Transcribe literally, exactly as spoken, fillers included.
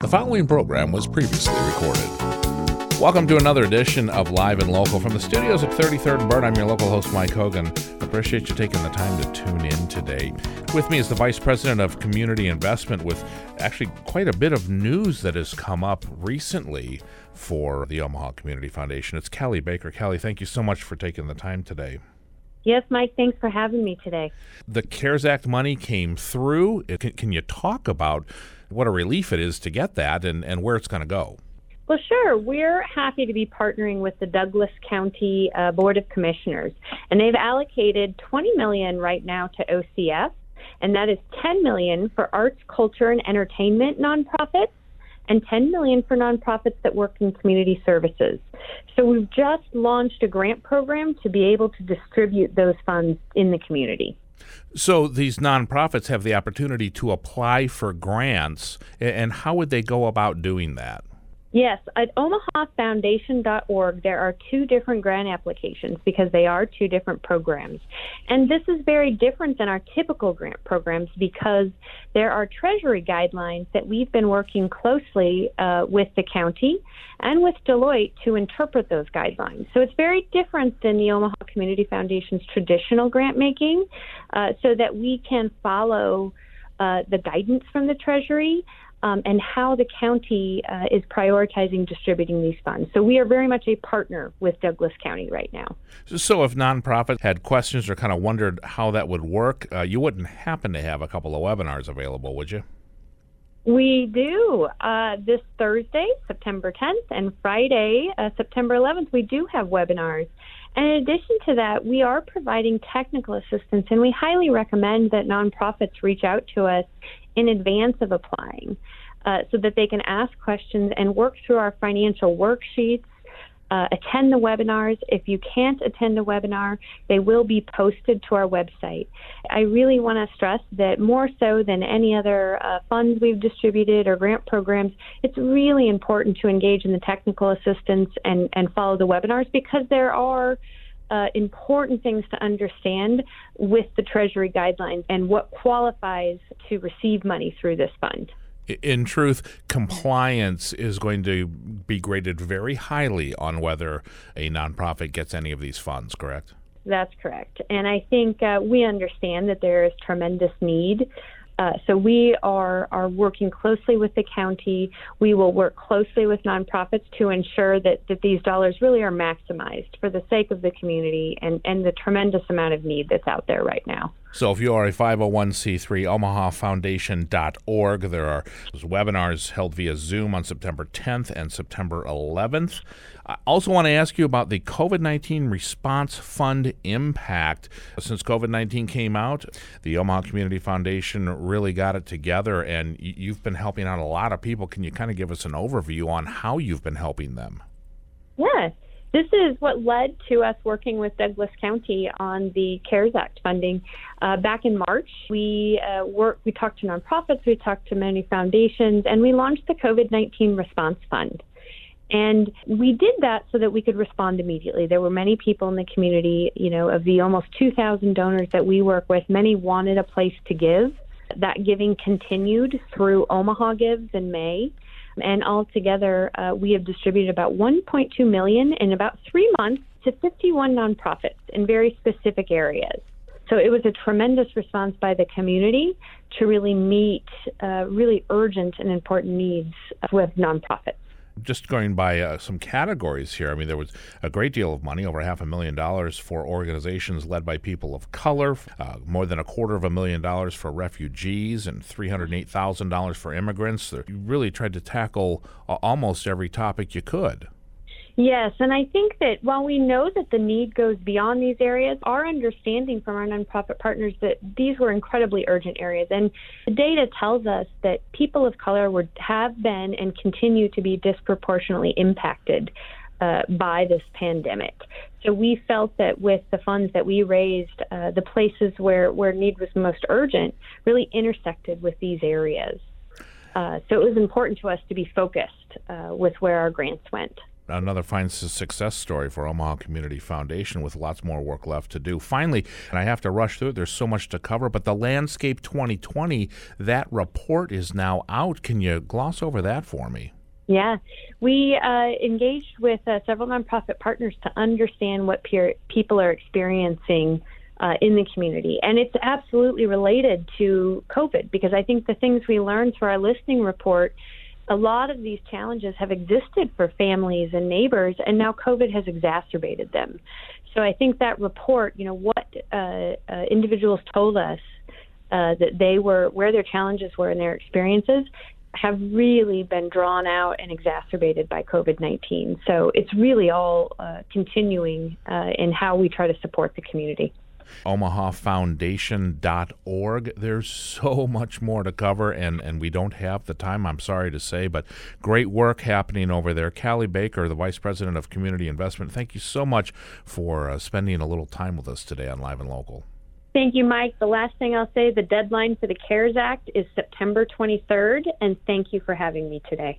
following program was previously recorded. Welcome to another edition of Live and Local from the studios at thirty-third and Bird. I'm your local host, Mike Hogan. Appreciate you taking the time to tune in today. With me is the Vice President of Community Investment with actually quite a bit of news that has come up recently for the Omaha Community Foundation. It's Kelly Baker. Kelly, thank you so much for taking the time today. Yes, Mike, thanks for having me today. The CARES Act money came through. Can, can you talk about what a relief it is to get that and, and where it's going to go? Well, sure. We're happy to be partnering with the Douglas County uh, Board of Commissioners, and they've allocated twenty million dollars right now to O C F, and that is ten million dollars for arts, culture, and entertainment nonprofits, and ten million dollars for nonprofits that work in community services. So we've just launched a grant program to be able to distribute those funds in the community. So these nonprofits have the opportunity to apply for grants, and how would they go about doing that? Yes, at omaha foundation dot org, there are two different grant applications because they are two different programs. And this is very different than our typical grant programs because there are Treasury guidelines that we've been working closely uh, with the county and with Deloitte to interpret those guidelines. So it's very different than the Omaha Community Foundation's traditional grant making uh, so that we can follow uh, the guidance from the Treasury Um, and how the county uh, is prioritizing distributing these funds. So we are very much a partner with Douglas County right now. So if nonprofits had questions or kind of wondered how that would work, uh, you wouldn't happen to have a couple of webinars available, would you? We do. Uh, this Thursday, September tenth, and Friday, uh, September eleventh, we do have webinars. And in addition to that, we are providing technical assistance, and we highly recommend that nonprofits reach out to us in advance of applying uh, so that they can ask questions and work through our financial worksheets, uh, attend the webinars. If you can't attend a webinar, they will be posted to our website. I really want to stress that more so than any other uh, funds we've distributed or grant programs, it's really important to engage in the technical assistance and, and follow the webinars because there are Uh, important things to understand with the Treasury guidelines and what qualifies to receive money through this fund. In truth, compliance is going to be graded very highly on whether a nonprofit gets any of these funds, correct? That's correct. And I think uh, we understand that there is tremendous need. Uh, so we are, are working closely with the county. We will work closely with nonprofits to ensure that, that these dollars really are maximized for the sake of the community and, and the tremendous amount of need that's out there right now. So if you are a five oh one c three, omaha foundation dot org, there are webinars held via Zoom on September tenth and September eleventh. I also want to ask you about the COVID nineteen Response Fund impact. Since COVID nineteen came out, the Omaha Community Foundation really got it together, and you've been helping out a lot of people. Can you kind of give us an overview on how you've been helping them? Yeah. This is what led to us working with Douglas County on the CARES Act funding. Uh, back in March, we uh, worked, we talked to nonprofits, we talked to many foundations, and we launched the COVID nineteen Response Fund. And we did that so that we could respond immediately. There were many people in the community, you know, of the almost two thousand donors that we work with, many wanted a place to give. That giving continued through Omaha Gives in May. And altogether, uh, we have distributed about one point two million dollars in about three months to fifty-one nonprofits in very specific areas. So it was a tremendous response by the community to really meet uh, really urgent and important needs with nonprofits. Just going by uh, some categories here, I mean, there was a great deal of money, over half a million dollars for organizations led by people of color, uh, more than a quarter of a million dollars for refugees, and three hundred eight thousand dollars for immigrants. You really tried to tackle uh, almost every topic you could. Yes, and I think that while we know that the need goes beyond these areas, our understanding from our nonprofit partners that these were incredibly urgent areas. And the data tells us that people of color were, have been and continue to be disproportionately impacted uh, by this pandemic. So we felt that with the funds that we raised, uh, the places where, where need was most urgent really intersected with these areas. Uh, so it was important to us to be focused uh, with where our grants went. Another fine su- success story for Omaha Community Foundation with lots more work left to do. Finally, and I have to rush through it, there's so much to cover, but the Landscape twenty twenty, that report is now out. Can you gloss over that for me? Yeah, we uh, engaged with uh, several nonprofit partners to understand what peer- people are experiencing uh, in the community. And it's absolutely related to COVID, because I think the things we learned through our listening report, a lot of these challenges have existed for families and neighbors, and now COVID has exacerbated them. So I think that report, you know, what uh, uh, individuals told us uh, that they were, where their challenges were in their experiences, have really been drawn out and exacerbated by COVID nineteen. So it's really all uh, continuing uh, in how we try to support the community. omaha foundation dot org. There's so much more to cover, and, and we don't have the time, I'm sorry to say, but great work happening over there. Callie Baker, the Vice President of Community Investment, thank you so much for uh, spending a little time with us today on Live and Local. Thank you, Mike. The last thing I'll say, the deadline for the CARES Act is September twenty-third, and thank you for having me today.